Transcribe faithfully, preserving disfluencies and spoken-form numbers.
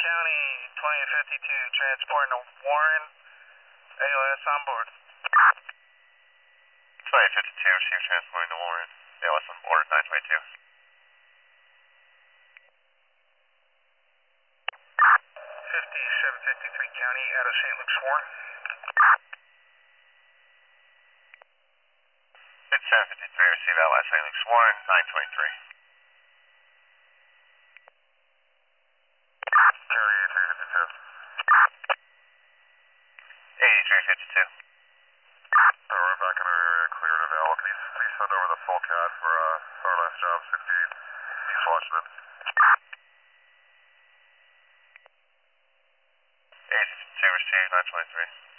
County, twenty fifty-two, transporting to Warren, A L S on board. twenty fifty-two, receive transporting to Warren, A L S on board, nine twenty-two. fifty-seven fifty-three County, out of Saint Luke's Warren. fifty-seven fifty-three, receive L S Saint Luke's Warren, nine twenty-three. County, eighty-three fifty-two. eighty-three fifty-two. Uh, we're back in our area, cleared available. Can you please send over the full C A D for uh, our last job, sixty-eight East Washington? eighty fifty-two, receive nine twenty-three.